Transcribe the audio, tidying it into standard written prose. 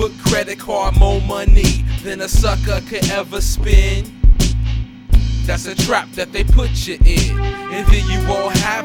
Facebook credit card more money than a sucker could ever spend. That's a trap that they put you in, and then you all have